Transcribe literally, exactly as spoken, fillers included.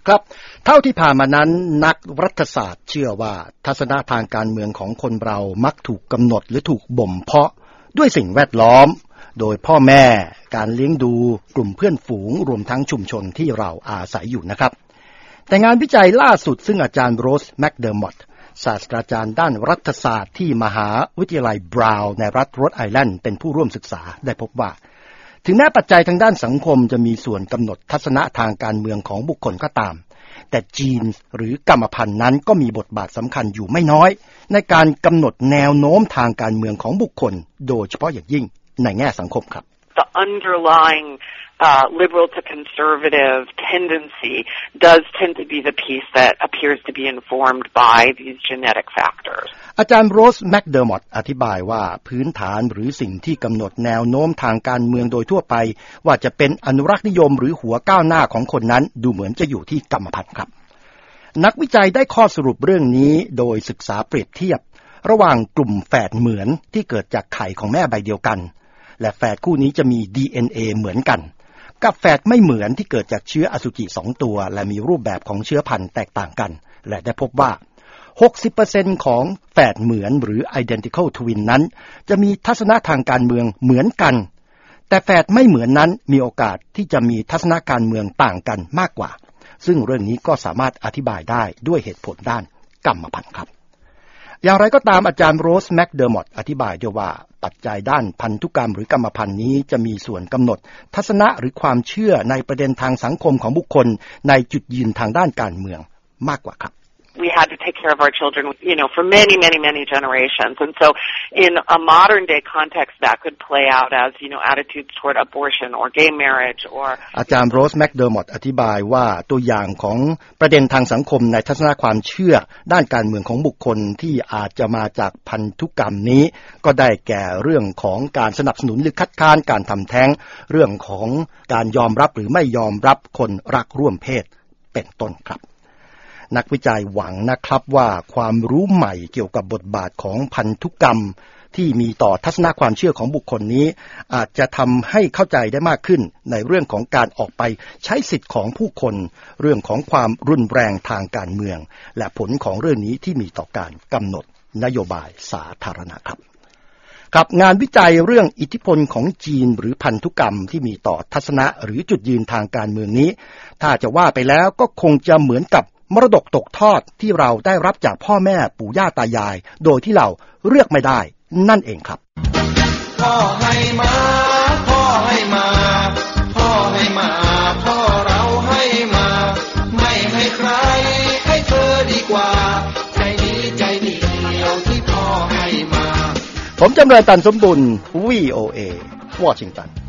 ครับเท่าที่ผ่านมานั้นนักรัฐศาสตร์เชื่อว่าทัศนะทางการเมืองของคนเรามักถูกกำหนดหรือถูกบ่มเพาะด้วยสิ่งแวดล้อมโดยพ่อแม่การเลี้ยงดูกลุ่มเพื่อนฝูงรวมทั้งชุมชนที่เราอาศัยอยู่นะครับแต่งานวิจัยล่าสุดซึ่งอาจารย์โรสแมคเดอร์มอตต์ศาสตราจารย์ด้านรัฐศาสตร์ที่มหาวิทยาลัยบราวน์ในรัฐโรดไอแลนด์เป็นผู้ร่วมศึกษาได้พบว่าถึงแม้ปัจจัยทางด้านสังคมจะมีส่วนกำหนดทัศนะทางการเมืองของบุคคลก็ตามแต่จีนหรือกรรมพันธุ์นั้นก็มีบทบาทสำคัญอยู่ไม่น้อยในการกำหนดแนวโน้มทางการเมืองของบุคคลโดยเฉพาะอย่างยิ่งในแง่สังคมครับ The underlying uh, liberal to conservative tendency does tend to be the piece that appears to be informed by these genetic factors. อาจารย์โรสแมคเดอร์มอตต์อธิบายว่าพื้นฐานหรือสิ่งที่กำหนดแนวโน้มทางการเมืองโดยทั่วไปว่าจะเป็นอนุรักษ์นิยมหรือหัวก้าวหน้าของคนนั้นดูเหมือนจะอยู่ที่กรรมพันธุ์ครับนักวิจัยได้ข้อสรุปเรื่องนี้โดยศึกษาเปรียบเทียบระหว่างกลุ่มแฝดเหมือนที่เกิดจากไข่ของแม่ใบเดียวกันและแฝดคู่นี้จะมี ดี เอ็น เอ เหมือนกันกับแฝดไม่เหมือนที่เกิดจากเชื้ออสุจิสองตัวและมีรูปแบบของเชื้อพันธุ์แตกต่างกันและได้พบว่า หกสิบเปอร์เซ็นต์ ของแฝดเหมือนหรือ identical twin นั้นจะมีทัศนะทางการเมืองเหมือนกันแต่แฝดไม่เหมือนนั้นมีโอกาสที่จะมีทัศนะการเมืองต่างกันมากกว่าซึ่งเรื่องนี้ก็สามารถอธิบายได้ด้วยเหตุผลด้านกรรมพันธุ์ครับอย่างไรก็ตามอาจารย์โรสแมคเดอร์มอตต์อธิบายด้วยว่าปัจจัยด้านพันธุกรรมหรือกรรมพันธุ์นี้จะมีส่วนกำหนดทัศนะหรือความเชื่อในประเด็นทางสังคมของบุคคลในจุดยืนทางด้านการเมืองมากกว่าครับ We had to take care of our children, you know, for many, many, many generations. And so in a modern day context, that could play out as, you know, attitudes toward abortion or gay marriage or อาจารย์โรสแมคเดอร์มอตต์อธิบายว่าตัวอย่างของประเด็นทางสังคมในทัศนคความเชื่อด้านการเมืองของบุคคลที่อาจจะมาจากพันธุกรรมนี้ก็ได้แก่เรื่องของการสนับสนุนหรือคัดค้านการทำแท้งเรื่องของการยอมรับหรือไม่ยอมรับคนรักร่วมเพศเป็นต้นครับนักวิจัยหวังนะครับว่าความรู้ใหม่เกี่ยวกับบทบาทของพันธุกรรมที่มีต่อทัศนคความเชื่อของบุคคลนี้อาจจะทำให้เข้าใจได้มากขึ้นในเรื่องของการออกไปใช้สิทธิ์ของผู้คนเรื่องของความรุนแรงทางการเมืองและผลของเรื่องนี้ที่มีต่อการกำหนดนโยบายสาธารณะครับกับงานวิจัยเรื่องอิทธิพลของจีนหรือพันธุกรรมที่มีต่อทัศนะหรือจุดยืนทางการเมืองนี้ถ้าจะว่าไปแล้วก็คงจะเหมือนกับมรดกตกทอดที่เราได้รับจากพ่อแม่ปู่ย่าตายายโดยที่เราเลือกไม่ได้นั่นเองครับพ่อให้มาพ่อให้มาพ่อให้มาพ่อเราให้มาไม่ให้ใครให้เธอดีกว่าใจนี้ใจเดียวที่พ่อให้มาผมจำเริญตันสมบุญ วี โอ เอ วอชิงตัน